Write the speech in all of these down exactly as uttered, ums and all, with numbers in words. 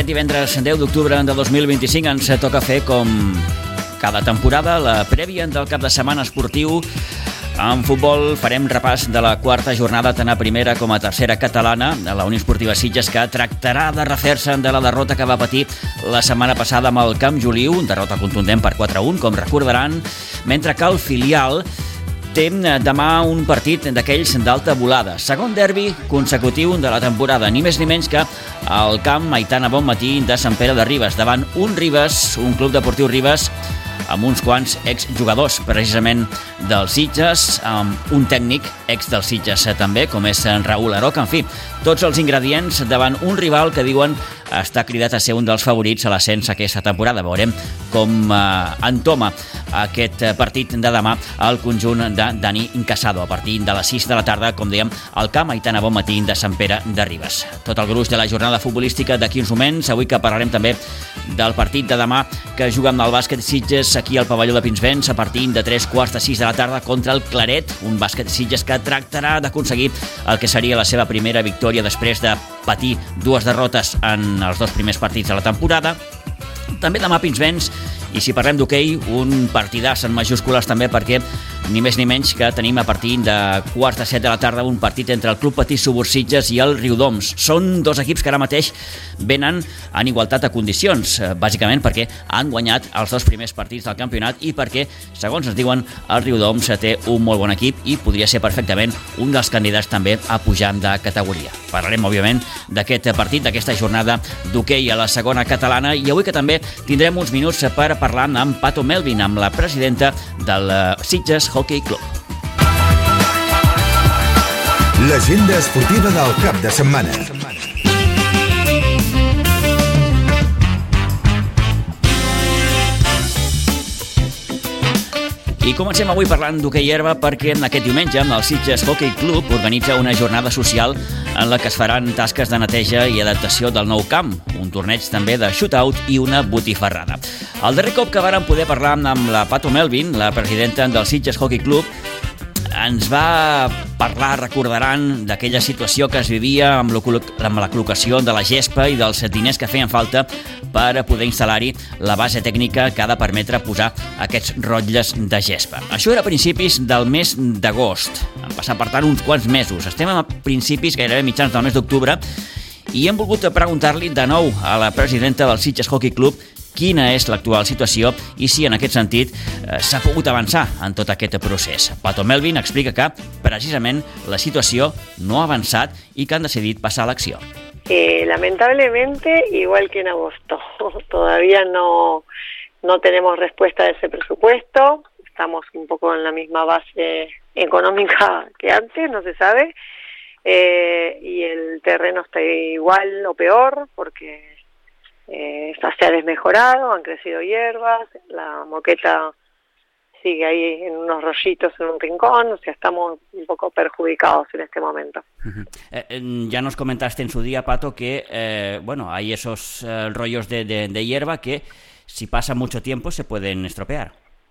Aquest divendres deu d'octubre de dos mil vint-i-cinc ens toca fer, com cada temporada, la prèvia del cap de setmana esportiu. En futbol farem repàs de la quarta jornada tant a primera com a tercera catalana de la Unió Esportiva Sitges, que tractarà de refer-se de la derrota que va patir la setmana passada amb el Camp Joliu, derrota contundent per quatre a un, com recordaran, mentre que el filial té demà un partit d'aquells d'alta volada. Segon derbi consecutiu de la temporada, ni més ni menys que al camp Aitana Bonmatí de Sant Pere de Ribes, davant un Ribes, un club deportiu Ribes, amb uns quants exjugadors, precisament dels Sitges, amb un tècnic ex dels Sitges també, com és en Raül Aroca. En fi, tots els ingredients davant un rival que diuen està cridat a ser un dels favorits a l'ascens aquesta temporada. Veurem com eh, entoma aquest partit de demà al conjunt de Dani Casado, a partir de les sis de la tarda, com dèiem, al camp Aitana Bonmatí de Sant Pere de Ribes. Tot el gruix de la jornada futbolística d'aquí uns moments. Avui que parlarem també del partit de demà que juga amb el bàsquet Sitges aquí al pavelló de Pinsbens a partir de tres quarts de sis de la tarda contra el Claret, un bàsquet Sitges que tractarà d'aconseguir el que seria la seva primera victòria després de patir dues derrotes en els dos primers partits de la temporada. També demà a Pinsbens, i si parlem d'hoquei, un partidàs en majúscules també, perquè ni més ni menys que tenim a partir de quarts de set de la tarda un partit entre el Club Patí Subursitges i el Riudoms. Són dos equips que ara mateix venen en igualtat de condicions, bàsicament perquè han guanyat els dos primers partits del campionat i perquè, segons ens diuen, el Riudoms té un molt bon equip i podria ser perfectament un dels candidats també a pujar de categoria. Parlarem, òbviament, d'aquest partit, d'aquesta jornada d'hoquei a la segona catalana, i avui que també tindrem uns minuts per parlar amb Pato Melvin, amb la presidenta del Sitges Hockey Club. L'agenda esportiva del cap de setmana. I comencem avui parlant d'hoquei herba perquè aquest diumenge el Sitges Hockey Club organitza una jornada social en la que es faran tasques de neteja i adaptació del nou camp, un torneig també de shootout i una botifarrada. El darrer cop que vàrem poder parlar amb la Pato Melvin, la presidenta del Sitges Hockey Club, ens va parlar, recordaran, d'aquella situació que es vivia amb la col·locació de la gespa i dels diners que feien falta per poder instal·lar-hi la base tècnica que ha de permetre posar aquests rotlles de gespa. Això era a principis del mes d'agost. Han passat, per tant, uns quants mesos. Estem a principis, gairebé mitjans del mes d'octubre, i hem volgut preguntar-li de nou a la presidenta del Sitges Hockey Club quina és l'actual situació i si en aquest sentit eh, s'ha pogut avançar en tot aquest procés. Pato Melvin explica que precisament la situació no ha avançat i que han decidit passar a l'acció. Eh, lamentablemente, igual que en agosto, todavía no, no tenemos respuesta de ese presupuesto, estamos un poco en la misma base económica que antes, no se sabe, eh, y el terreno está igual o peor porque Eh, se ha desmejorado, han crecido hierbas, la moqueta sigue ahí en unos rollitos en un rincón, o sea, estamos un poco perjudicados en este momento. Uh-huh. eh, ya nos comentaste en su día, Pato, que eh, bueno, hay esos eh, rollos de, de, de hierba que si pasa mucho tiempo se pueden estropear.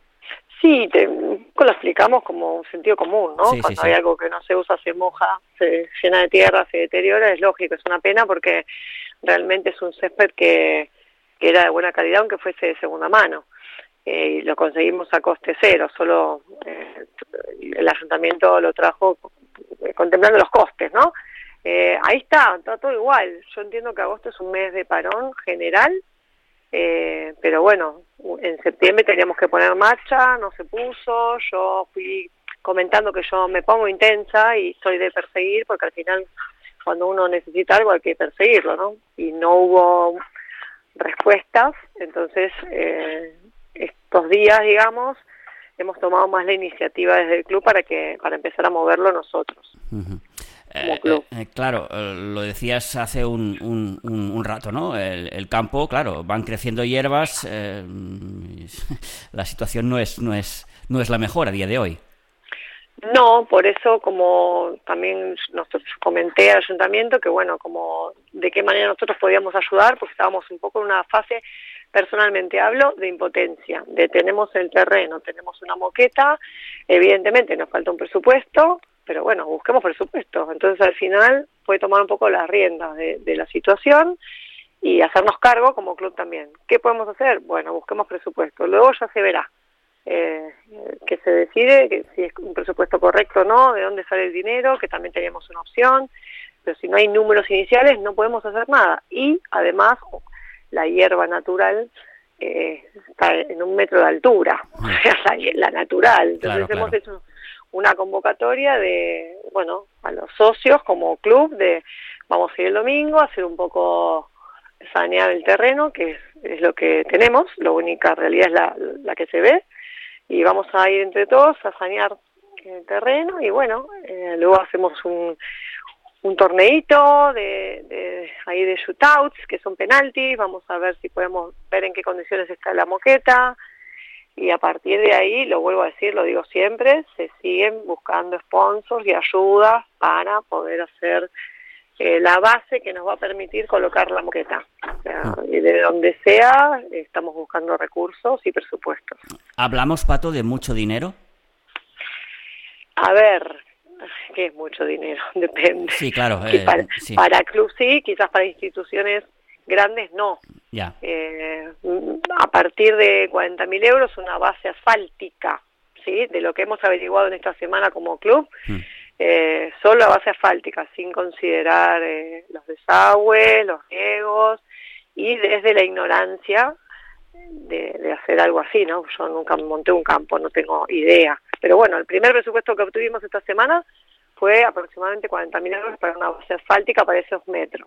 Sí, te, lo explicamos como un sentido común, ¿no? Sí, Cuando sí, hay sí. algo que no se usa, se moja, se llena de tierra, se deteriora, es lógico, es una pena porque realmente es un césped que, que era de buena calidad, aunque fuese de segunda mano. Eh, y lo conseguimos a coste cero, solo eh, el ayuntamiento lo trajo contemplando los costes, ¿no? Eh, ahí está, está todo igual. Yo entiendo que agosto es un mes de parón general, eh, pero bueno, en septiembre teníamos que poner marcha, no se puso, yo fui comentando que yo me pongo intensa y soy de perseguir, porque al final cuando uno necesita algo hay que perseguirlo, ¿no? Y no hubo respuestas, entonces eh, estos días, digamos, hemos tomado más la iniciativa desde el club para que para empezar a moverlo nosotros. Uh-huh. Como club. Eh, eh, claro, eh, lo decías hace un, un, un, un rato, ¿no? El, el campo, claro, van creciendo hierbas, eh, la situación no es, no es, no es la mejor a día de hoy. No, por eso, como también nosotros comenté al ayuntamiento, que bueno, como de qué manera nosotros podíamos ayudar, porque estábamos un poco en una fase, personalmente hablo, de impotencia, de tenemos el terreno, tenemos una moqueta, evidentemente nos falta un presupuesto, pero bueno, busquemos presupuesto. Entonces al final fue tomar un poco las riendas de, de la situación y hacernos cargo como club también. ¿Qué podemos hacer? Bueno, busquemos presupuesto, luego ya se verá. Eh, que se decide que si es un presupuesto correcto o no, de dónde sale el dinero, que también teníamos una opción, pero si no hay números iniciales no podemos hacer nada. Y además la hierba natural eh, está en un metro de altura, la, la natural. Entonces claro, claro. hemos hecho una convocatoria de, bueno, a los socios como club, de vamos a ir el domingo a hacer un poco sanear el terreno, que es, es lo que tenemos, la única realidad es la, la que se ve, y vamos a ir entre todos a sanear el terreno y bueno, eh, luego hacemos un, un torneito de, de ahí de shootouts, que son penaltis, vamos a ver si podemos ver en qué condiciones está la moqueta y a partir de ahí, lo vuelvo a decir, lo digo siempre, se siguen buscando sponsors y ayudas para poder hacer eh, la base que nos va a permitir colocar la moqueta. O sea, y de donde sea, estamos buscando recursos y presupuestos. ¿Hablamos, Pato, de mucho dinero? A ver, ¿qué es mucho dinero? Depende. Sí, claro. Eh, para, sí. para club sí, quizás para instituciones grandes no. Ya. Eh, a partir de cuarenta mil euros, una base asfáltica, ¿sí? De lo que hemos averiguado en esta semana como club, mm. eh, solo a base asfáltica, sin considerar eh, los desagües, los riegos, y desde la ignorancia de, de hacer algo así, ¿no? Yo nunca monté un campo, no tengo idea. Pero bueno, el primer presupuesto que obtuvimos esta semana fue aproximadamente cuarenta mil euros para una base asfáltica para esos metros.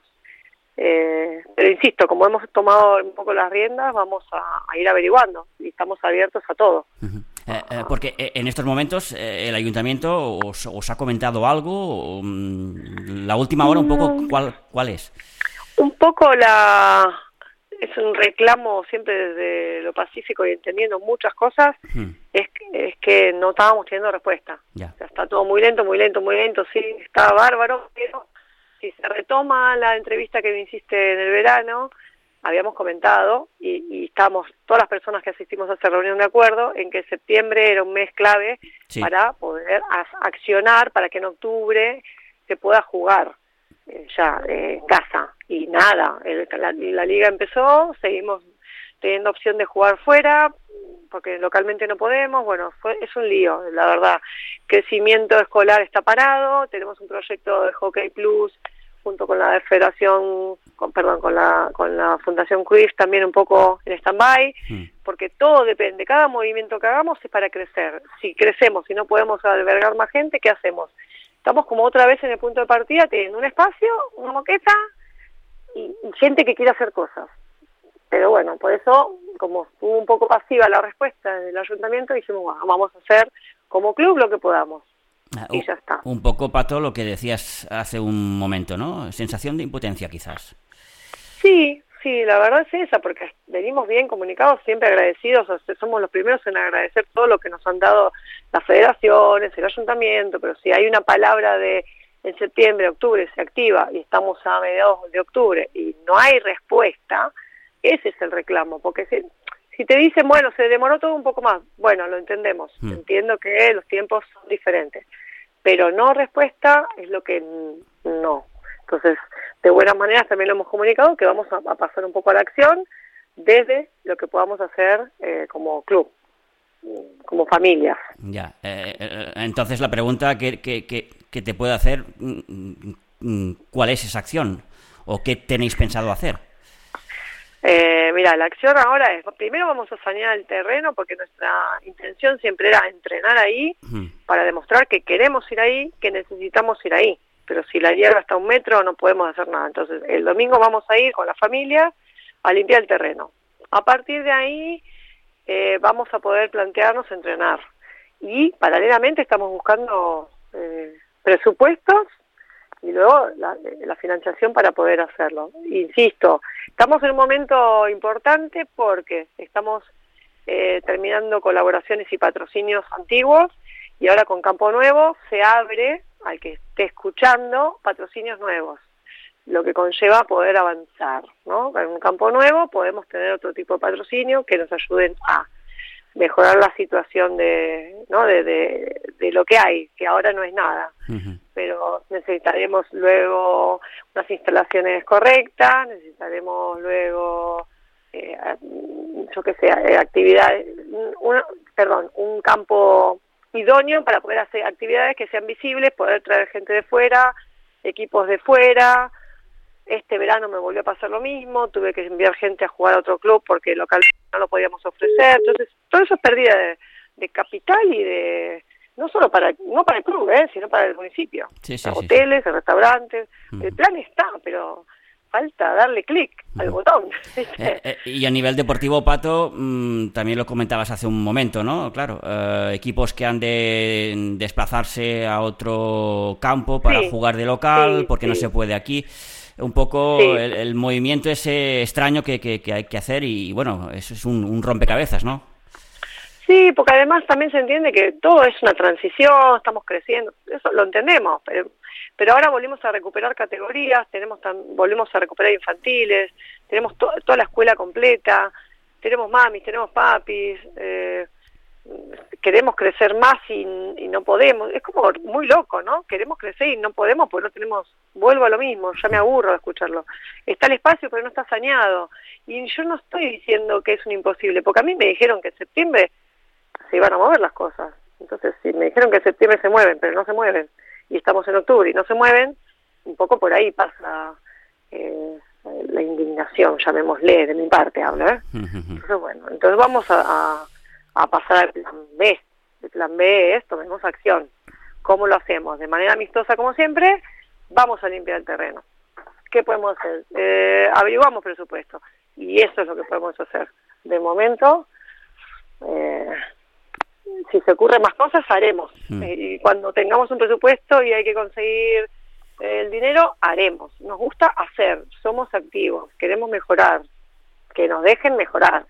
Eh, pero insisto, como hemos tomado un poco las riendas, vamos a, a ir averiguando y estamos abiertos a todo. Uh-huh. Eh, eh, porque en estos momentos eh, el ayuntamiento os, os ha comentado algo, um, la última hora un poco, ¿cuál, cuál es? Un poco la... es un reclamo siempre desde lo pacífico y entendiendo muchas cosas, hmm. es, es que no estábamos teniendo respuesta. Ya. O sea, está todo muy lento, muy lento, muy lento, sí, está bárbaro, pero si se retoma la entrevista que me hiciste en el verano, habíamos comentado, y, y estamos, todas las personas que asistimos a esa reunión de acuerdo, en que septiembre era un mes clave sí. para poder accionar, para que en octubre se pueda jugar eh, ya en eh, casa. Y nada, el, la, la liga empezó, seguimos teniendo opción de jugar fuera, porque localmente no podemos, bueno, fue, es un lío, la verdad. Crecimiento escolar está parado, tenemos un proyecto de Hockey Plus junto con la Federación, con, perdón, con la con la Fundación Cruyff también un poco en stand-by, mm. porque todo depende, cada movimiento que hagamos es para crecer. Si crecemos y no podemos albergar más gente, ¿qué hacemos? Estamos como otra vez en el punto de partida, teniendo un espacio, una moqueta y, y gente que quiere hacer cosas. Pero bueno, por eso, como estuvo un poco pasiva la respuesta del ayuntamiento, dijimos, bueno, vamos a hacer como club lo que podamos. Ah, y ya está. Un poco, Pato, lo que decías hace un momento, ¿no? Sensación de impotencia, quizás. Sí, sí, la verdad es esa, porque venimos bien comunicados, siempre agradecidos, o sea, somos los primeros en agradecer todo lo que nos han dado las federaciones, el ayuntamiento, pero si hay una palabra de en septiembre, octubre se activa y estamos a mediados de octubre y no hay respuesta, ese es el reclamo, porque si, si te dicen, bueno, se demoró todo un poco más, bueno, lo entendemos, mm. entiendo que los tiempos son diferentes, pero no respuesta es lo que no. Entonces, de buenas maneras también lo hemos comunicado, que vamos a, a pasar un poco a la acción desde lo que podamos hacer eh, como club, como familias. Ya, eh, eh, entonces la pregunta que, que, que, que te puedo hacer, ¿cuál es esa acción? ¿O qué tenéis pensado hacer? Eh, mira, la acción ahora es, primero vamos a sanear el terreno porque nuestra intención siempre era entrenar ahí uh-huh. para demostrar que queremos ir ahí, que necesitamos ir ahí, pero si la hierba está a un metro no podemos hacer nada. Entonces el domingo vamos a ir con la familia a limpiar el terreno. A partir de ahí eh, vamos a poder plantearnos entrenar y paralelamente estamos buscando eh, presupuestos y luego la, la financiación para poder hacerlo. Insisto, estamos en un momento importante porque estamos eh, terminando colaboraciones y patrocinios antiguos y ahora con Campo Nuevo se abre al que esté escuchando patrocinios nuevos, lo que conlleva poder avanzar, ¿no? En un Campo Nuevo podemos tener otro tipo de patrocinio que nos ayuden a mejorar la situación de, ¿no? de, de, de lo que hay, que ahora no es nada. Uh-huh. Pero necesitaremos luego unas instalaciones correctas, necesitaremos luego, eh, yo qué sé, actividades, un, perdón, un campo idóneo para poder hacer actividades que sean visibles, poder traer gente de fuera, equipos de fuera. Este verano me volvió a pasar lo mismo, tuve que enviar gente a jugar a otro club porque local no lo podíamos ofrecer. Entonces, todo eso es pérdida de, de capital y de, no solo para, no para el club, ¿eh? sino para el municipio. Sí, sí, hoteles, sí, sí. restaurantes, uh-huh. el plan está, pero falta darle clic uh-huh. al botón. Eh, eh, y a nivel deportivo, Pato, mmm, también lo comentabas hace un momento, ¿no? Claro, eh, equipos que han de desplazarse a otro campo para sí, jugar de local, sí, porque sí. no se puede aquí. Un poco sí. el, el movimiento ese extraño que, que, que hay que hacer y, bueno, eso es un, un rompecabezas, ¿no? Sí, porque además también se entiende que todo es una transición, estamos creciendo, eso lo entendemos, pero, pero ahora volvimos a recuperar categorías, tenemos tan, volvimos a recuperar infantiles, tenemos to, toda la escuela completa, tenemos mamis, tenemos papis, eh, queremos crecer más y, y no podemos, es como muy loco, ¿no? Queremos crecer y no podemos porque no tenemos, vuelvo a lo mismo, ya me aburro de escucharlo, está el espacio pero no está saneado, y yo no estoy diciendo que es un imposible, porque a mí me dijeron que en septiembre se iban a mover las cosas, entonces si me dijeron que en septiembre se mueven, pero no se mueven, y estamos en octubre y no se mueven, un poco por ahí pasa eh, la indignación, llamémosle, de mi parte hablo, ¿eh? Entonces bueno, entonces vamos a, a a pasar al plan B. El plan B es, tomemos acción. ¿Cómo lo hacemos? De manera amistosa, como siempre, vamos a limpiar el terreno. ¿Qué podemos hacer? Eh, averiguamos presupuesto. Y eso es lo que podemos hacer. De momento, eh, si se ocurren más cosas, haremos. Mm. Y cuando tengamos un presupuesto y hay que conseguir el dinero, haremos. Nos gusta hacer, somos activos, queremos mejorar. Que nos dejen mejorar.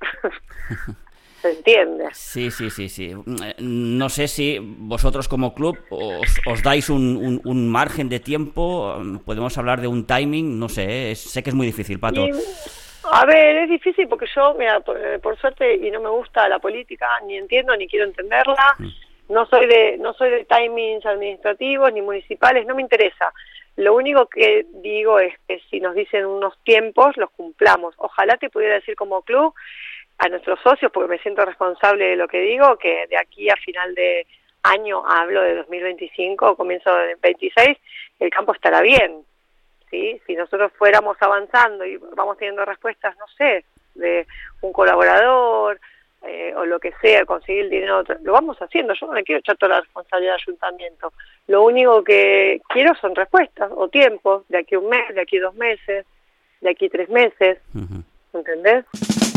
¿Se entiende? Sí, sí, sí, sí. No sé si vosotros como club os, os dais un, un, un margen de tiempo, podemos hablar de un timing, no sé, es, sé que es muy difícil, Pato. Y, a ver, es difícil porque yo, mira, por, por suerte, y no me gusta la política, ni entiendo, ni quiero entenderla, mm. no soy de no soy de timings administrativos ni municipales, no me interesa. Lo único que digo es que si nos dicen unos tiempos, los cumplamos. Ojalá te pudiera decir como club a nuestros socios, porque me siento responsable de lo que digo, que de aquí a final de año, hablo de dos mil veinticinco o comienzo de veintiséis, el campo estará bien, ¿sí? Si nosotros fuéramos avanzando y vamos teniendo respuestas, no sé, de un colaborador eh, o lo que sea, conseguir el dinero, lo vamos haciendo. Yo no le quiero echar toda la responsabilidad al ayuntamiento. Lo único que quiero son respuestas o tiempos, de aquí a un mes, de aquí a dos meses, de aquí a tres meses, uh-huh. ¿entendés?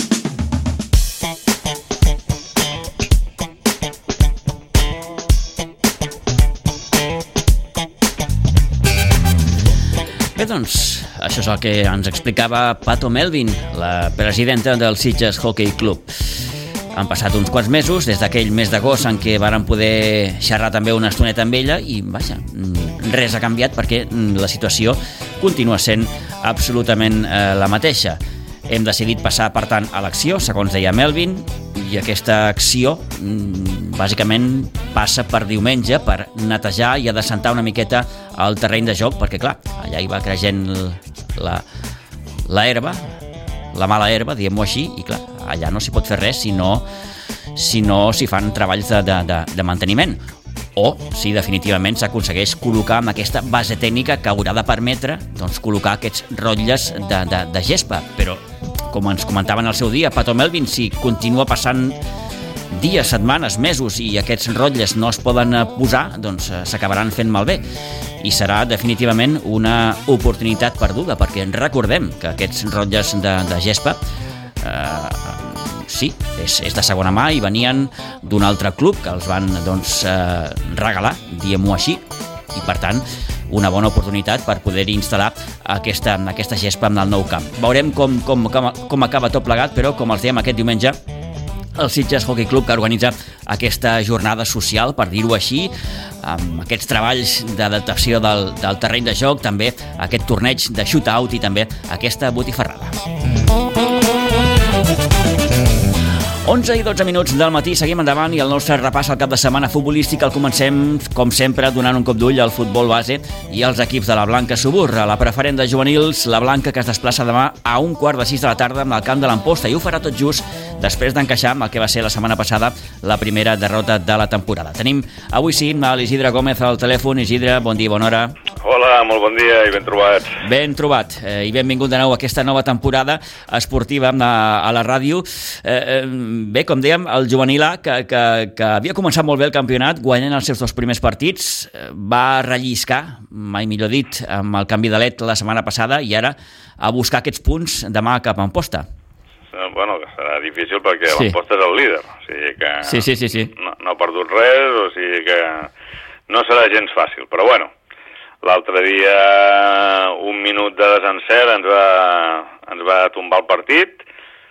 Bé, doncs, això és el que ens explicava Pato Melvin, la presidenta del Sitges Hockey Club. Han passat uns quants mesos, des d'aquell mes d'agost en què varen poder xerrar també una estoneta amb ella i, vaja, res ha canviat perquè la situació continua sent absolutament eh, la mateixa. Hem decidit passar, per tant, a l'acció, segons deia Melvin, i aquesta acció bàsicament passa per diumenge per netejar i adescentar una miqueta el terreny de joc, perquè, clar, allà hi va creixent la, la herba, la mala herba, diguem-ho així, i, clar, allà no s'hi pot fer res si no si no s'hi fan treballs de, de, de, de manteniment. O si definitivament s'aconsegueix col·locar amb aquesta base tècnica que haurà de permetre doncs, col·locar aquests rotlles de, de, de gespa. Però, com ens comentaven al seu dia, Pato Melvin, si continua passant dies, setmanes, mesos i aquests rotlles no es poden posar, doncs s'acabaran fent malbé. I serà definitivament una oportunitat perduda, perquè recordem que aquests rotlles de, de gespa eh, sí, és, és de segona mà i venien d'un altre club que els van doncs, eh, regalar, diguem-ho així, i per tant una bona oportunitat per poder instal·lar aquesta, aquesta gespa en el nou camp. Veurem com, com, com, com acaba tot plegat, però com els diem aquest diumenge, el Sitges Hockey Club que organitza aquesta jornada social, per dir-ho així, amb aquests treballs d'adaptació del, del terreny de joc, també aquest torneig de shootout i també aquesta botifarrada. onze i dotze minuts del matí, seguim endavant i el nostre repàs al cap de setmana futbolístic el comencem, com sempre, donant un cop d'ull al futbol base i als equips de la Blanca Subur. A la preferent de juvenils, la Blanca, que es desplaça demà a un quart de sis de la tarda amb el camp de l'Amposta, i ho farà tot just després d'encaixar amb el que va ser la setmana passada la primera derrota de la temporada. Tenim avui sí a l'Isidre Gómez al telèfon. Isidre, bon dia, bona hora. Hola, molt bon dia i ben trobats. Ben trobat eh, i benvingut de nou a aquesta nova temporada esportiva a, a la ràdio. Eh, bé, com dèiem, el juvenil A, que, que, que havia començat molt bé el campionat, guanyant els seus dos primers partits, va relliscar, mai millor dit, amb el canvi de led la setmana passada i ara a buscar aquests punts demà cap a Amposta. Bueno, que serà difícil perquè sí. L'Amposta és el líder, o sigui que sí, sí, sí, sí. No, no ha perdut res, o sigui que no serà gens fàcil, però bueno, l'altre dia un minut de desencert ens va, ens va tombar el partit.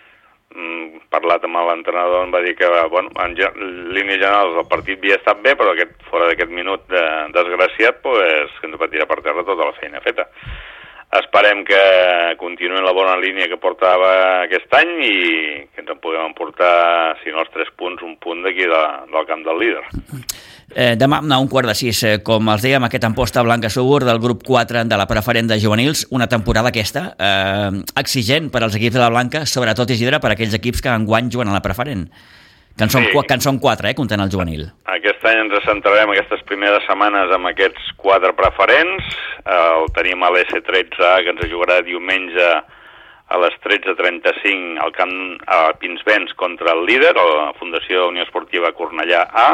Mm, parlat amb l'entrenador, em va dir que bueno, en, en línies generals el partit havia estat bé, però aquest, fora d'aquest minut de, desgraciat pues, que ens va tirar per terra tota la feina feta. Esperem que continuï la bona línia que portava aquest any i que ens en puguem emportar, si no els tres punts, un punt d'aquí de, del camp del líder. Eh, demà a un quart de sis, eh, com els dèiem, aquest Amposta Blanca Subur del grup quatre de la preferent de juvenils, una temporada aquesta eh, exigent per als equips de la Blanca, sobretot, Isidre, per aquells equips que enguany juguen a la preferent. Que en són, sí. que en són quatre, eh, comptant el juvenil. Aquest any ens centrarem aquestes primeres setmanes amb aquests quatre preferents. El tenim a l'E S tretze A, que ens jugarà diumenge a les tretze trenta-cinc al camp a Pinsbens contra el líder, a la Fundació Unió Esportiva Cornellà A.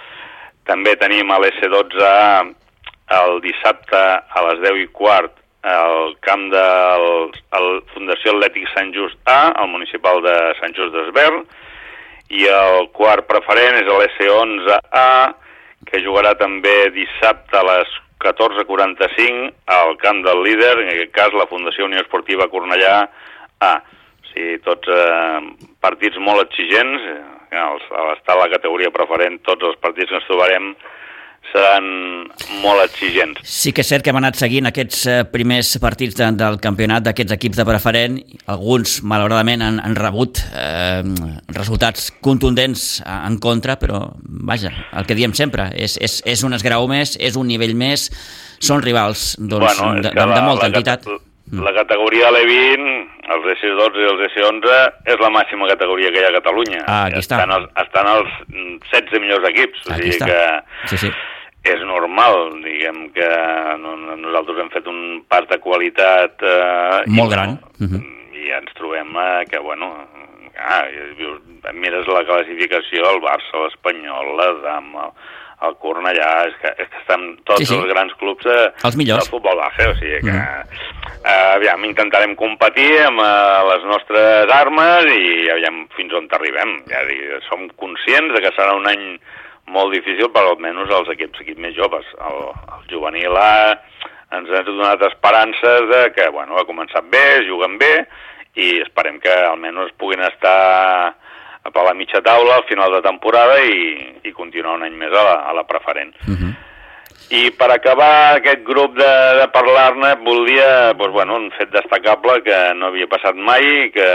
També tenim a l'E S dotze A el dissabte a les deu i quart al camp de la Fundació Atlètic Sant Just A, al municipal de Sant Just Desvern. I el quart preferent és l'E S onze A, que jugarà també dissabte a les catorze quaranta-cinc al camp del líder, en aquest cas la Fundació Unió Esportiva Cornellà A. O sigui, tots eh, partits molt exigents, eh, al estar a la categoria preferent, tots els partits que ens trobarem seran molt exigents. Sí que és cert que hem anat seguint aquests eh, primers partits de, del campionat d'aquests equips de preferent. Alguns, malauradament, han, han rebut eh, resultats contundents en contra, però, vaja, el que diem sempre, és, és, és un esgrau més, és un nivell més, són rivals doncs, bueno, de, de, de molta la, entitat. La, la categoria l'E vint, els E S dotze i els E S onze, és la màxima categoria que hi ha a Catalunya. Ah, aquí està. Estan els, estan els setze millors equips. O sigui està. Que sí, sí. És normal, diguem que nosaltres hem fet un pas de qualitat eh, molt gran i, uh-huh. i ens trobem eh, que, bueno, ah, mires la classificació, el Barça, l'Espanyol, la Dama, el Cornellà, és que, és que estan tots sí, sí. els grans clubs eh, del futbol base, o sigui que uh-huh. eh, aviam, intentarem competir amb eh, les nostres armes i aviam fins on arribem. Ja dic, som conscients de que serà un any molt difícil per almenys els equips, equips més joves. El, el juvenil A ens ha donat esperances de que, bueno, ha començat bé, juguen bé, i esperem que almenys puguin estar a la mitja taula al final de temporada i, i continuar un any més a la, a la preferent. Uh-huh. I per acabar aquest grup de, de parlar-ne, volia, doncs, bueno, un fet destacable que no havia passat mai, que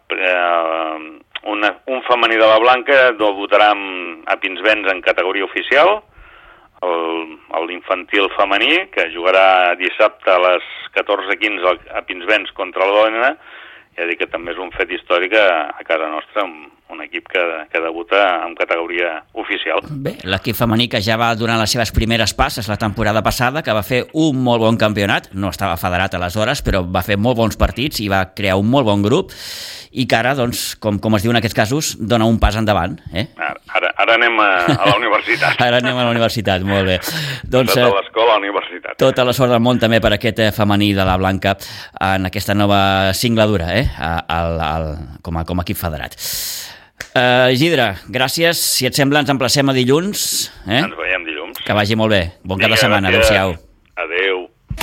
eh, Una, un femení de la Blanca debutarà a Pinsbens en categoria oficial, l'infantil femení, que jugarà dissabte a les catorze quinze a Pinsbens contra el Lònia. Ja dic que també és un fet històric a, a casa nostra, un, un equip que, que debuta en categoria oficial. Bé, l'equip femení que ja va donar les seves primeres passes la temporada passada, que va fer un molt bon campionat, no estava federat aleshores, però va fer molt bons partits i va crear un molt bon grup, i que ara, doncs, com, com es diu en aquests casos, dona un pas endavant. Eh? Ara, ara, ara anem a, a la universitat. Ara anem a la universitat, molt bé. Doncs, tota l'escola a la universitat. Tota la sort del món també per aquest femení de la Blanca en aquesta nova singladura, eh? Al, al, com, a, com a equip federat. Uh, Isidre, gràcies. Si et sembla, ens emplacem a dilluns. Eh? Ens veiem dilluns. Que vagi molt bé. Bon cap de setmana. Adéu-siau. Adéu.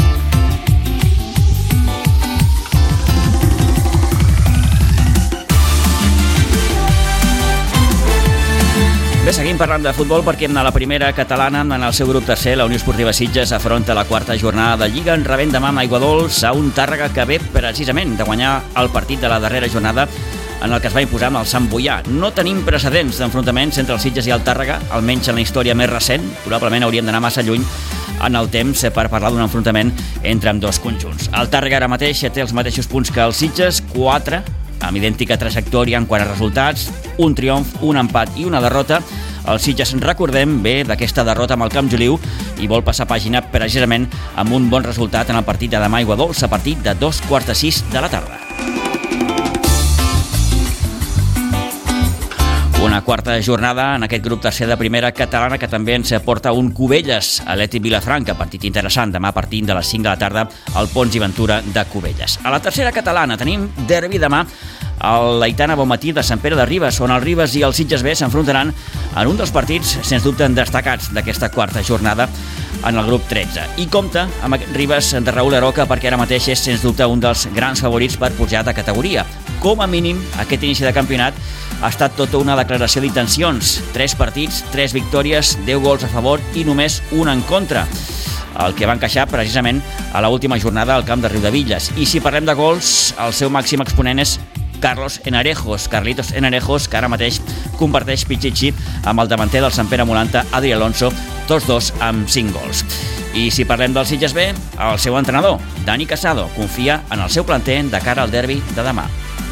Bé, seguim parlant de futbol perquè a la primera catalana, en el seu grup tercer, la Unió Esportiva Sitges afronta la quarta jornada de Lliga en rebent demà amb Aiguadols a un Tàrrega que ve precisament de guanyar el partit de la darrera jornada en el que es va imposar amb el Sant Boià. No tenim precedents d'enfrontaments entre el Sitges i el Tàrrega, almenys en la història més recent. Probablement hauríem d'anar massa lluny en el temps per parlar d'un enfrontament entre ambdós conjunts. El Tàrrega ara mateix té els mateixos punts que el Sitges, quatre, amb idèntica trajectòria en quant a resultats, un triomf, un empat i una derrota. El Sitges, recordem, ve d'aquesta derrota amb el Camp Joliu i vol passar pàgina precisament amb un bon resultat en el partit de demà a Aigua Dolça, a partir de dos quarts de sis de la tarda. Una quarta jornada en aquest grup tercer de primera catalana que també ens porta un Cubelles, Atlètic Vilafranca, partit interessant demà a partir de les cinc de la tarda al Pons i Ventura de Cubelles. A la tercera catalana tenim derbi demà al l'Aitana Bonmatí de Sant Pere de Ribes, on el Ribes i el Sitges B s'enfrontaran en un dels partits, sens dubte, destacats d'aquesta quarta jornada en el grup tretze. I compta amb Ribes de Raül Aroca perquè ara mateix és, sens dubte, un dels grans favorits per pujar de categoria. Com a mínim, aquest inici de campionat ha estat tota una declaració d'intencions. Tres partits, tres victòries, deu gols a favor i només un en contra, el que va encaixar precisament a l'última jornada al camp de Riudevilles. I si parlem de gols, el seu màxim exponent és Carlos Enarejos, Carlitos Enarejos, que ara mateix comparteix pitxitxi amb el davanter del Sant Pere Molanta, Adri Alonso, tots dos amb cinc gols. I si parlem del Sitges B, el seu entrenador, Dani Casado, confia en el seu planter de cara al derbi de demà.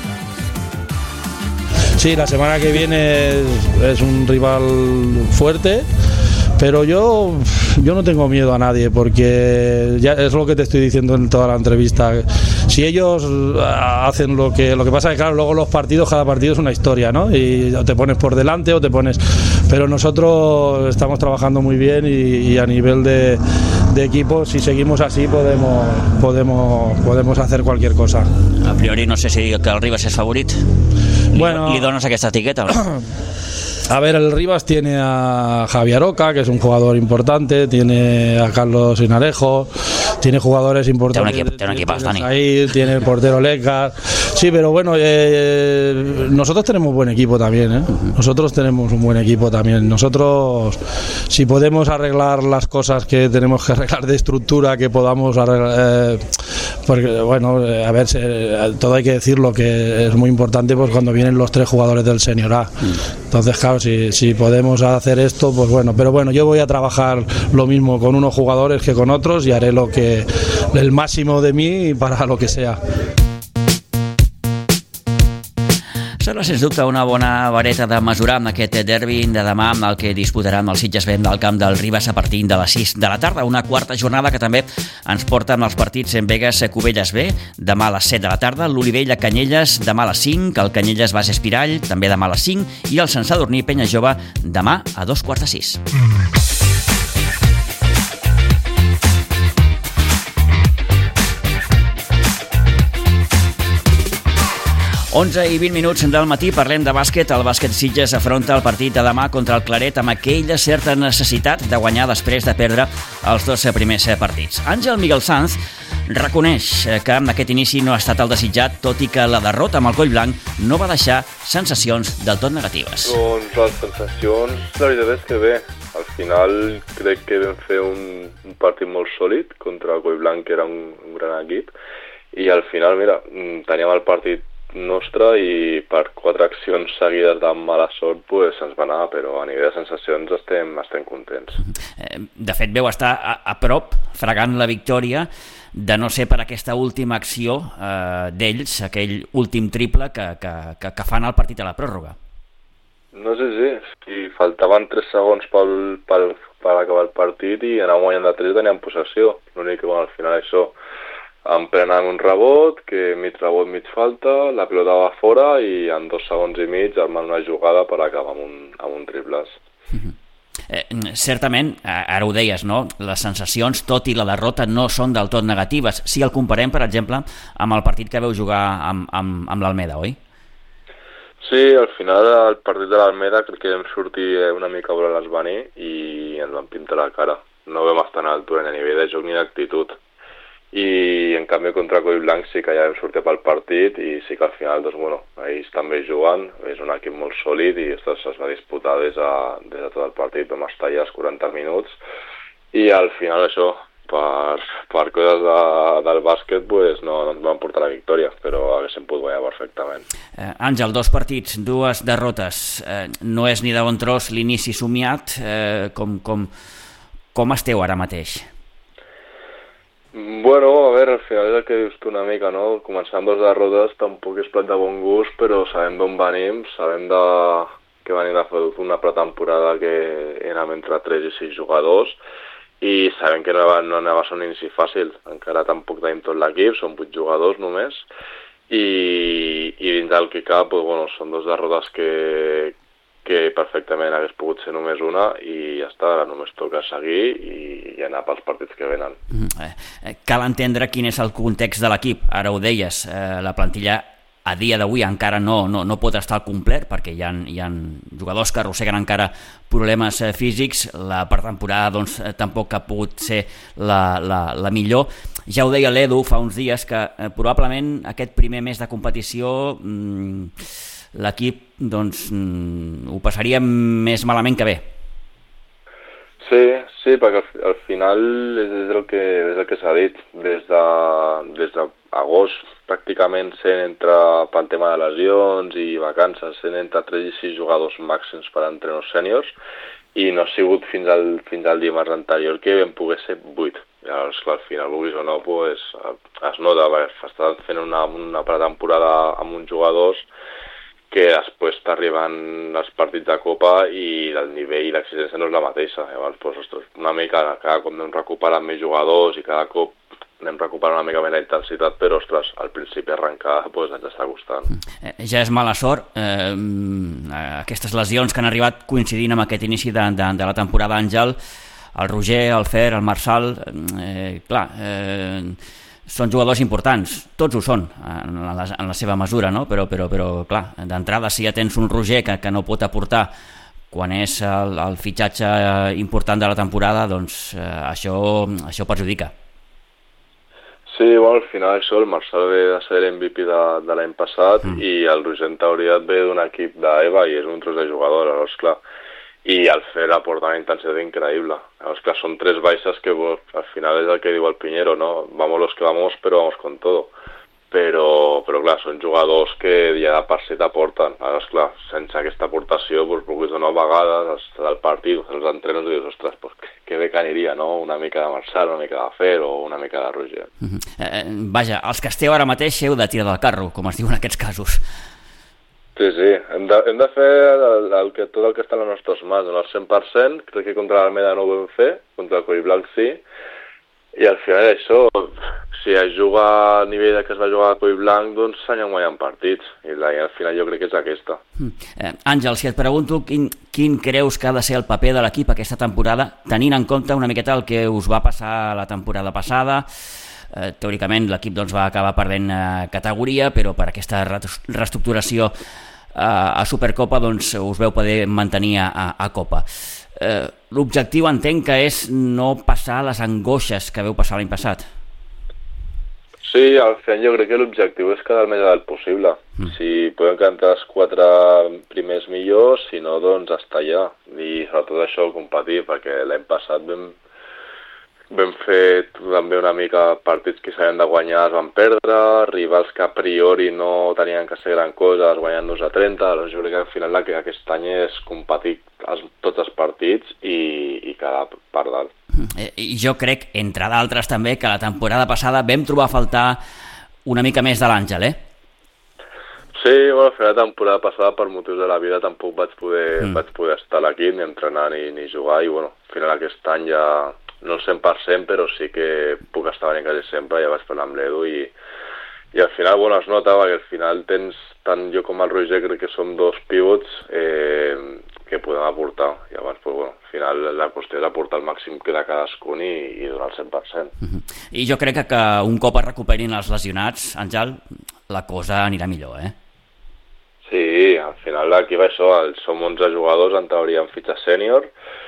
Sí, la semana que viene es, es un rival fuerte, pero yo, yo no tengo miedo a nadie, porque ya es lo que te estoy diciendo en toda la entrevista. Si ellos hacen lo que lo que pasa es que claro, luego los partidos, cada partido es una historia, ¿no? Y te pones por delante o te pones... Pero nosotros estamos trabajando muy bien y, y a nivel de, de equipo, si seguimos así podemos, podemos, podemos hacer cualquier cosa. A priori no sé si que el Ribas és favorit. Li, bueno, li dones aquesta etiqueta o no? A ver, el Rivas tiene a Javier Oca, que es un jugador importante, tiene a Carlos Inarejo, tiene jugadores importantes. Tiene un equipo, tiene un equipo, Dani. Ahí tiene el portero Lecas. Sí, pero bueno, eh, nosotros tenemos buen equipo también, ¿eh? Nosotros tenemos un buen equipo también. Nosotros, si podemos arreglar las cosas que tenemos que arreglar de estructura, que podamos arreglar, eh, porque bueno, a ver, todo hay que decirlo, que es muy importante pues cuando vienen los tres jugadores del Senior A. Entonces, claro, Si, si podemos hacer esto, pues bueno, pero bueno, yo voy a trabajar lo mismo con unos jugadores que con otros y haré lo que el máximo de mí para lo que sea. Serà, sens dubte, una bona vareta de mesurar amb aquest derbi de demà amb el que disputaran el Sitges B del camp del Ribas a partir de les sis de la tarda. Una quarta jornada que també ens porta amb els partits en Begues Cubelles B, demà a les set de la tarda, l'Olivella Canyelles demà a les cinc, el Canyelles Bas Espirall també demà a les cinc i el Sant Sadurní Penya Jove demà a dos quarts de sis. onze i vint minuts del matí, parlem de bàsquet. El bàsquet Sitges afronta el partit de demà contra el Claret amb aquella certa necessitat de guanyar després de perdre els dos primers partits. Àngel Miguel Sanz reconeix que aquest inici no ha estat el desitjat, tot i que la derrota amb el coll blanc no va deixar sensacions del tot negatives. Doncs les sensacions, la veritat és que bé. Al final crec que vam fer un, un partit molt sòlid contra el coll blanc, que era un, un gran equip, i al final, mira, teníem el partit nostra i per quatre accions seguides de mala sort pues, ens va anar, però a nivell de sensacions estem, estem contents. De fet, veu estar a, a prop, fregant la victòria, de no ser per aquesta última acció eh, d'ells, aquell últim triple que, que, que, que fan al partit a la pròrroga. No sé si, si faltaven tres segons pel, pel, per acabar el partit i anar guanyant de tres teníem possessió. L'únic que, bueno, al final això em prenen un rebot, que mig rebot, mig falta, la pilota va fora i en dos segons i mig armant una jugada per acabar amb un, amb un triples. Eh, certament, ara ho deies, no? Les sensacions, tot i la derrota, no són del tot negatives. Si el comparem, per exemple, amb el partit que veu jugar amb, amb, amb l'Almeda, oi? Sí, al final el partit de l'Almeda crec que vam sortir una mica a voler venir i ens van pintar la cara. No vam estar a l'altura ni a nivell de joc ni d'actitud. I en canvi contra Coll Blanc sí que ja vam sortir pel partit i sí que al final, doncs, bueno, ells també jugant, és un equip molt sòlid i ostres, es va disputar des de, des de tot el partit, vam estar allà els quaranta minuts i al final això, per, per coses de, del bàsquet pues, no, no ens van portar la victòria, però haguéssim pogut guanyar perfectament. Eh, Àngel, dos partits, dues derrotes, eh, no és ni de bon tros l'inici somiat, eh, com, com, com esteu ara mateix? Bueno, a veure, al final és el que dius tu una mica, no? Començar amb dos derrotes tampoc és plat de bon gust, però sabem d'on venim, sabem de... que venim de fer una pretemporada que érem entre tres i sis jugadors i sabem que no anava, no anava a ser un inici fàcil, encara tampoc tenim tot l'equip, són vuit jugadors només i, i dins del que cap, pues, bueno, són dos derrotes que, que perfectament hagués pogut ser només una i ja està, ara només toca seguir i, i anar pels partits que venen. Mm, cal entendre quin és el context de l'equip, ara ho deies, eh, la plantilla a dia d'avui encara no, no, no pot estar al complet perquè hi ha, hi ha jugadors que arrosseguen encara problemes eh, físics, la pretemporada doncs, eh, tampoc ha pogut ser la, la, la millor. Ja ho deia l'Edu fa uns dies que eh, probablement aquest primer mes de competició mmm, l'equip doncs, mm, ho passaria més malament que bé. Sí, sí, perquè al, al final és, és el que, és el que s'ha dit des de, des d'agost pràcticament sent entre pel tema de lesions i vacances, sent entre tres i sis jugadors màxims per entrenadors sèniors i no ha sigut fins al, fins al dimarts anterior que vam poder ser vuit. Llavors, clar, al final, vulguis o no, pues, es nota, perquè estàs fent una, una pretemporada amb uns jugadors que després t'arriben els partits de Copa i el nivell i l'exigència no és la mateixa. Llavors, pues, ostres, una mica, cada cop anem recuperant més jugadors i cada cop anem recuperant una mica més la intensitat, però, ostres, al principi arrencar pues, ens està costant. Eh, ja és mala sort. Eh, aquestes lesions que han arribat coincidint amb aquest inici de, de, de la temporada, Àngel, el Roger, el Fer, el Marçal, eh, clar... Eh, són jugadors importants, tots ho són en la, en la seva mesura, no? però, però, però clar, d'entrada si ja tens un Roger que, que no pot aportar quan és el, el fitxatge important de la temporada, doncs eh, això, això perjudica. Sí, bueno, al final això, el Marçal ve de ser l'M V P de, de l'any passat mm. i el Roger en teoria ve d'un equip d'Eva i és un tros de jugador, llavors clar, i el Fer aporta una intensitat increïble. Llavors, clar, són tres baixes que pues, al final és el que diu el Piñero, no? Vamos los que vamos, però vamos con todo. Però, però clar, són jugadors que ja de per si t'aporten. Llavors, clar, sense aquesta aportació, pues, vulguis donar vegades del partit, els entrenos i dius, ostres, pues, que, que bé que aniria, no? Una mica de Marçal, una mica de Fer o una mica de Roger. Uh-huh. eh, vaja, els que esteu ara mateix heu de tirar del carro, com es diu en aquests casos. Sí, sí, hem de, hem de fer el, el que, tot el que està a les nostres mans, al cent per cent, crec que contra l'Almeda no ho vam fer, contra el Collblanc sí, i al final això, si es juga a nivell que es va jugar a Collblanc, doncs s'anyen guanyant partits, i, la, i al final jo crec que és aquesta. Mm. Eh, Àngel, si et pregunto quin, quin creus que ha de ser el paper de l'equip aquesta temporada, tenint en compte una miqueta el que us va passar la temporada passada, Eh, teòricament l'equip doncs, va acabar perdent eh, categoria, però per aquesta reestructuració eh, a Supercopa doncs, us veu poder mantenir a, a Copa. Eh, l'objectiu entenc que és no passar les angoixes que veu passar l'any passat. Sí, al final jo crec que l'objectiu és quedar el més alt possible. Mm. Si podem cantar els quatre primers millors, si no, doncs estar allà. I sobretot això, competir, perquè l'any passat vam Vam fer també una mica partits que s'havien de guanyar, es van perdre, rivals que a priori no tenien que ser gran cosa, es guanyen dos a trenta, doncs jo crec que al final aquest any és competir els, tots els partits i, i quedar per dalt. I jo crec, entre d'altres també, que la temporada passada vam trobar a faltar una mica més de l'Àngel, eh? Sí, bueno, al final la temporada passada per motius de la vida tampoc vaig poder, mm. vaig poder estar a l'equip, ni entrenar ni, ni jugar, i bueno, al final aquest any ja... no el cent per cent, però sí que puc estar venint quasi sempre, ja vaig parlar amb l'Edu i, i al final, bueno, es nota, perquè al final tens, tant jo com el Roger, crec que som dos pivots eh, que podem aportar. Llavors, pues, bueno, al final la qüestió és aportar el màxim que de cadascun i, i donar el cent per cent. Uh-huh. I jo crec que, que un cop es recuperin els lesionats, Àngel, la cosa anirà millor, eh? Sí, al final aquí va això, som onze jugadors, en teoria en fitxa sènior,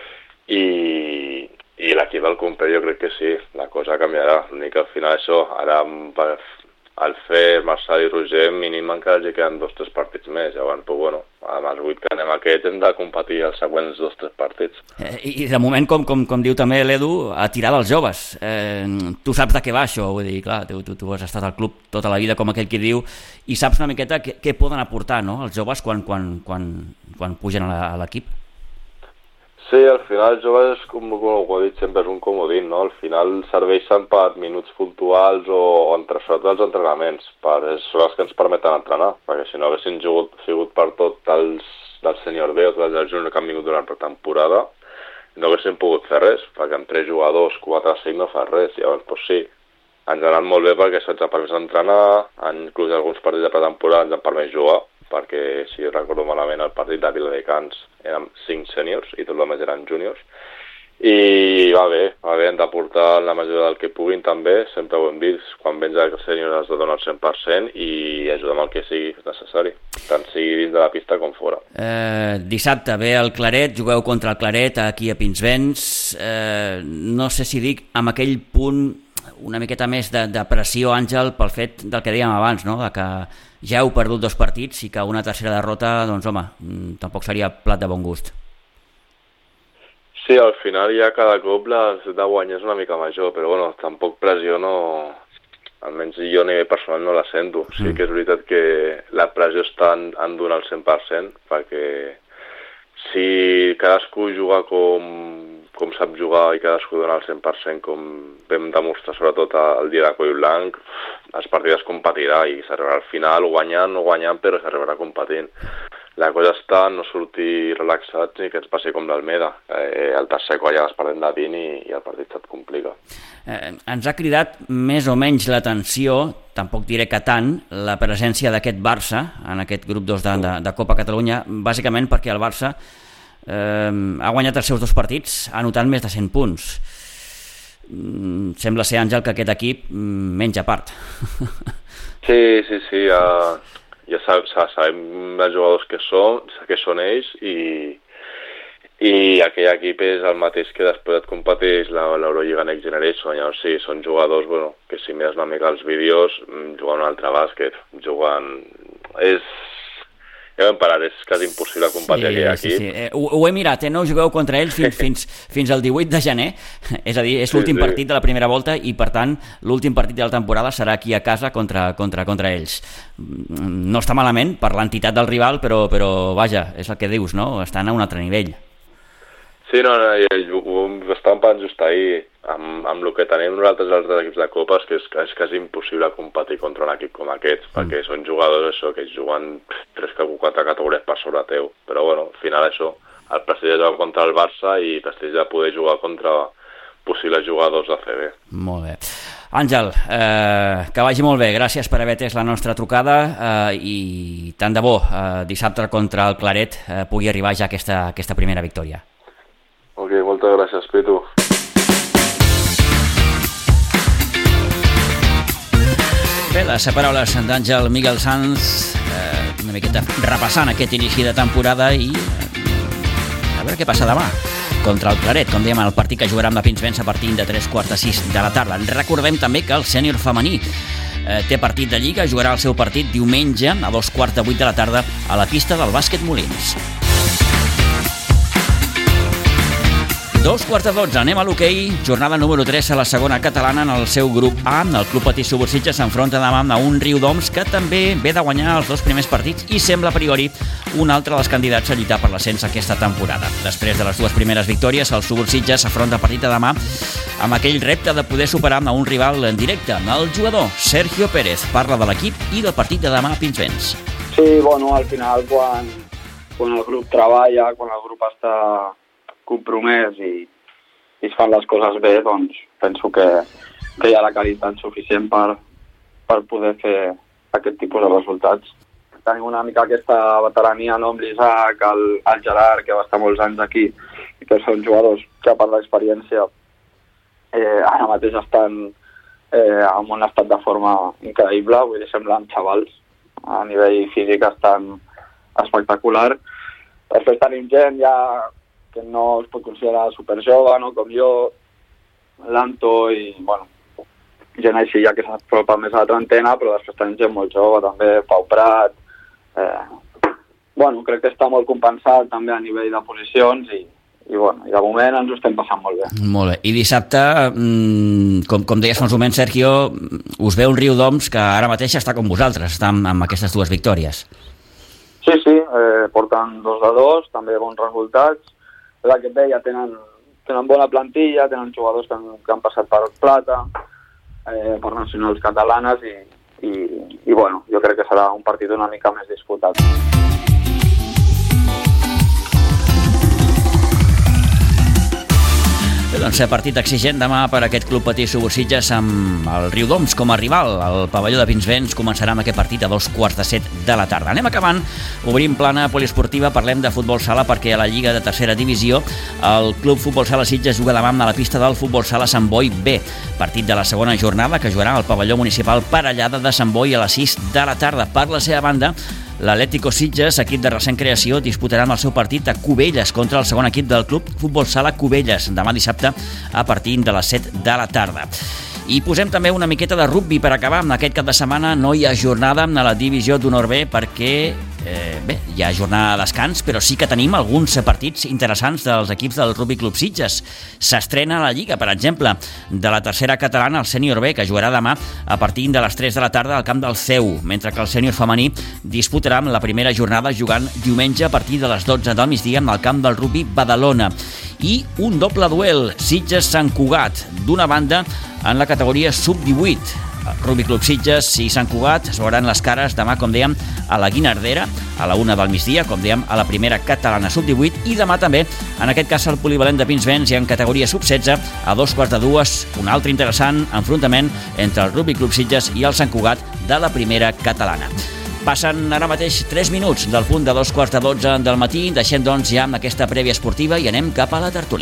i... i l'equip del Compé jo crec que sí, la cosa canviarà. L'únic que al final això, ara al Fer, Marçal i Roger, mínim encara hi queden dos o tres partits més. Llavors, però bueno, amb els vuit que anem aquests hem de competir els següents dos o tres partits. Eh, I de moment, com, com, com diu també l'Edu, a tirar dels joves. Eh, tu saps de què va això, vull dir, clar, tu, tu, tu has estat al club tota la vida, com aquell que diu, i saps una miqueta què, què poden aportar, no?, els joves quan, quan, quan, quan pugen a l'equip. Sí, al final els joves, com, com ho he dit sempre, és un comodín, no? Al final serveixen per minuts puntuals o, o entre sobretot els entrenaments, per, són els que ens permeten entrenar, perquè si no haguessin jugut, sigut per tot els del sènior B o tots els juniors que han vingut durant la temporada, no haguessin pogut fer res, perquè amb tres jugadors, quatre, cinc no fa res, llavors, doncs sí, ens ha anat molt bé perquè se'ns ha permès entrenar, inclús alguns partits de pretemporada ens han permès jugar, perquè si recordo malament el partit de Viladecans eren cinc sèniors i tot el més eren júniors, i va bé, va bé, hem d'aportar la mesura del que puguin també, sempre ho hem vist, quan vens als sèniors has de donar el cent per cent i ajudar amb el que sigui necessari, tant sigui dins de la pista com fora. Eh, dissabte ve el Claret, jugueu contra el Claret aquí a Pinsbens, eh, no sé si dic amb aquell punt una miqueta més de, de pressió, Àngel, pel fet del que dèiem abans, no?, de que ja heu perdut dos partits i que una tercera derrota, doncs home, tampoc seria plat de bon gust. Sí, al final ja cada cop la de guanyar és una mica major, però bueno, tampoc pressió no... Almenys jo a nivell personal no la sento. Sí mm. que és veritat que la pressió està en, en donar el cent per cent, perquè si cadascú juga com, com sap jugar i cadascú dona el cent per cent, com vam demostrar sobretot el dia de Coll Blanc, els partits es competirà i s'arribarà al final guanyant o guanyant, però s'arribarà competint. La cosa està en no sortir relaxats i que ens passi com l'Almeda. Eh, el tercer quart ja es perdem de vint i, i el partit se't complica. Eh, ens ha cridat més o menys l'atenció, tampoc diré que tant, la presència d'aquest Barça en aquest grup dos de, de, de Copa Catalunya, bàsicament perquè el Barça eh, ha guanyat els seus dos partits anotant més de cent punts. Mm, sembla ser, Àngel, que aquest equip mm, menja part. Sí, sí, sí, ja, ja sabem els jugadors que són, que són ells i, i aquell equip és el mateix que després et competeix l'Eurolliga Next Generation. Llavors sí, són jugadors, bueno, que si mires una mica els vídeos, juguen un altre bàsquet, juguen... És... Ja vam parar, és quasi impossible competir sí, aquell equip. Sí, sí. Eh, ho, ho he mirat, eh? No jugueu contra ells fins, fins, fins al divuit de gener, és a dir, és l'últim sí, sí. partit de la primera volta i per tant l'últim partit de la temporada serà aquí a casa contra, contra, contra ells. No està malament per l'entitat del rival, però, però vaja, és el que dius, no? Estan a un altre nivell. Sí, no, no, ho estàvem parlant just ahir, amb, amb el que tenim nosaltres els altres equips de Copes, que és, és quasi impossible competir contra un equip com aquests, mm. perquè són jugadors això, que juguen tres o quatre categories per sobre teu, però bueno, al final això, el prestigi de jugar contra el Barça i el prestigi de poder jugar contra possibles jugadors de A C B. Molt bé. Àngel, eh, que vagi molt bé, gràcies per haver atès la nostra trucada eh, i tant de bo eh, dissabte contra el Claret eh, pugui arribar ja aquesta, aquesta primera victòria. Ok, moltes gràcies, Pitu. Bé, les paraules d'Àngel Miguel Sanz, eh, una miqueta repassant aquest inici de temporada i eh, a veure què passa demà contra el Claret, com dèiem, el partit que jugarà amb la Pinsbens a partir de tres quarts de sis de la tarda. Recordem també que el sènior femení eh, té partit de Lliga, jugarà el seu partit diumenge a dos quarts de vuit de la tarda a la pista del bàsquet Molins. Dos quarts de dotze, anem a l'hoquei, jornada número tres a la segona catalana en el seu grup A. El Club Patí Subursitges s'enfronta demà a un Riudoms que també ve de guanyar els dos primers partits i sembla a priori un altre dels candidats a lluitar per l'ascens aquesta temporada. Després de les dues primeres victòries, el Subursitges s'afronta el partit de demà amb aquell repte de poder superar a un rival en directe. El jugador Sergio Pérez parla de l'equip i del partit de demà a Pinsbens. Sí, bueno, al final quan, quan el grup treballa, quan el grup està compromès i, i es fan les coses bé, doncs penso que, que hi ha la qualitat suficient per, per poder fer aquest tipus de resultats. Tenim una mica aquesta veterania, no, amb l'Isaac, el, el Gerard, que va estar molts anys aquí, i que són jugadors que per l'experiència eh, ara mateix estan eh, en un estat de forma increïble, vull dir, semblen xavals, a nivell físic estan espectacular. Després tenim gent ja que no es pot considerar superjove, no? Com jo, l'Anto, i bueno, gent així ja que s'apropa més a la trentena, però després tenim gent molt jove, també Pau Prat. Eh, bueno, crec que està molt compensat també a nivell de posicions i, i, bueno, i de moment ens ho estem passant molt bé. Molt bé. I dissabte, com, com deies fa uns moments, Sergio, us ve un Riudoms que ara mateix està com vosaltres, està amb, amb aquestes dues victòries. Sí, sí, eh, porten dos de dos, també bons resultats. La que et deia, tenen, tenen bona plantilla, tenen jugadors que han, que han passat per Plata, eh, per nacionals catalanes i, i, i bueno, jo crec que serà un partit una mica més disputat. Bé, doncs, partit exigent demà per aquest Club Patí Subursitges amb el Riudoms com a rival. El pavelló de Pinsbens començarà amb aquest partit a dos quarts de set de la tarda. Anem acabant, obrim plana poliesportiva, parlem de futbol sala perquè a la Lliga de Tercera Divisió el Club Futbol Sala Sitges juga demà a la pista del Futbol Sala Sant Boi B. Partit de la segona jornada que jugarà al pavelló municipal Parellada de Sant Boi a les sis de la tarda. Per la seva banda, l'Atlético Sitges, equip de recent creació, disputarà el seu partit a Cubelles contra el segon equip del Club Futbol Sala Cubelles, demà dissabte a partir de les set de la tarda. I posem també una miqueta de rugbi per acabar. Aquest cap de setmana no hi ha jornada a la divisió d'honor B perquè eh, bé, hi ha jornada de descans, però sí que tenim alguns partits interessants dels equips del Rugby Club Sitges. S'estrena a la Lliga, per exemple, de la tercera catalana, el sènior B, que jugarà demà a partir de les tres de la tarda al camp del C E U, mentre que el sènior femení disputarà la primera jornada jugant diumenge a partir de les dotze del migdia al camp del Rugby Badalona. I un doble duel, Sitges-Sant Cugat, d'una banda en la categoria sub divuit. Rugby Club Sitges i Sant Cugat es veuran les cares demà, com dèiem, a la Guinardera, a la una del migdia, com dèiem, a la primera catalana sub divuit, i demà també, en aquest cas, al polivalent de Pinsbens i en categoria sub setze, a dos quarts de dues, un altre interessant enfrontament entre el Rugby Club Sitges i el Sant Cugat de la primera catalana. Passen ara mateix tres minuts del punt de dos quarts de dotze del matí, deixem doncs ja amb aquesta prèvia esportiva i anem cap a la tertúlia.